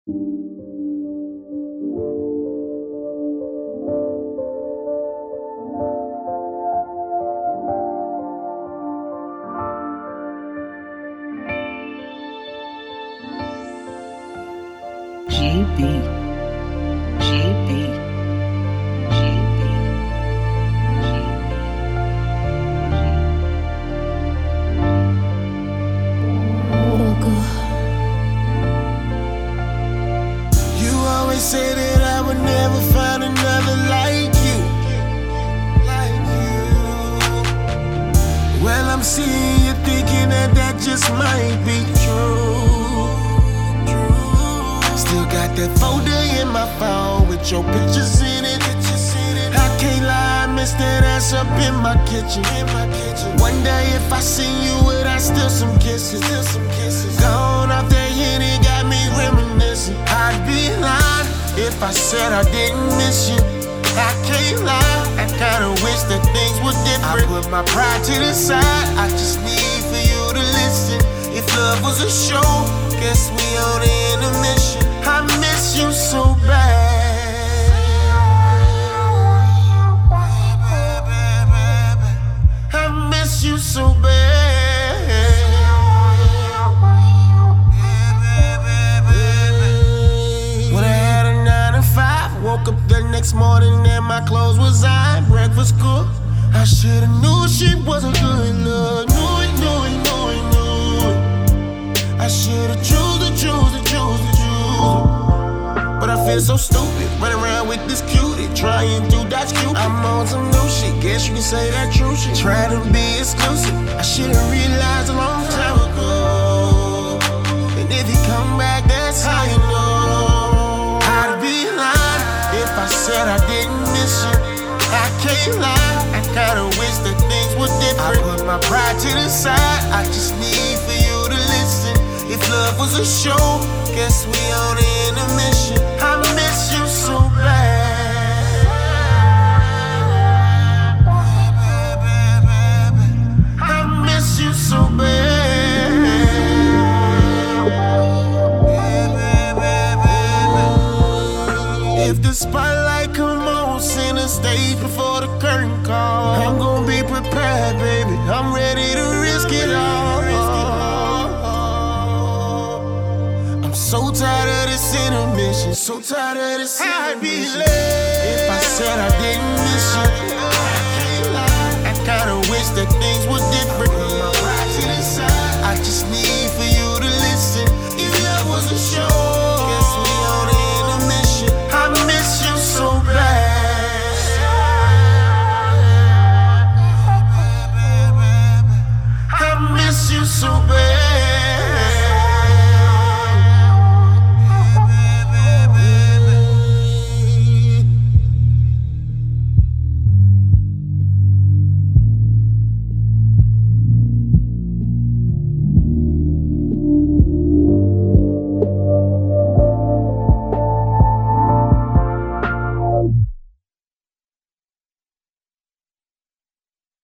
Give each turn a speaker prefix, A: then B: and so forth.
A: GB, GB, GB,
B: You always say that I would never find another like you. Well, I'm seeing you thinking that just might be true. Still got that folder in my phone with your pictures in it. I can't lie, I miss that ass up in my kitchen. One day if I see you with I still some kisses. Gone off that Henny got me reminiscing. I'd be lying if I said I didn't miss you. I can't lie, I kinda wish that things were different. I put my pride to the side, I just need for you to listen. If love was a show, guess we on the intermission. I miss you so bad. I miss you so bad. When I had a 9 to 5, woke up the next morning and my clothes was on, breakfast cooked. I should've knew she wasn't good enough. Knew it. I should've choose it. But I feel so stupid, running around with this cutie, trying to dodge Cupid. I'm on some new shit, guess you can say that true shit. Trying to be exclusive, I should've realized a long time ago. And if you come back, that's how you know. I'd be lying if I said I didn't miss you. I can't lie, I kinda wish that things were different. I put my pride to the side, I just need for you to listen. If love was a show, guess we on the intermission. I miss you so bad. I miss you so bad. If the spotlight come on, center stage before the curtain call, I'm gonna be prepared, baby. I'm ready to risk it all. So tired of this intermission, so tired of this intermission. I'd be late if I said I didn't miss you. I kinda wish that things were different. My pride to the side, I just need for you to listen. If love was a show, guess we on the intermission. I miss you so bad. I miss you so bad.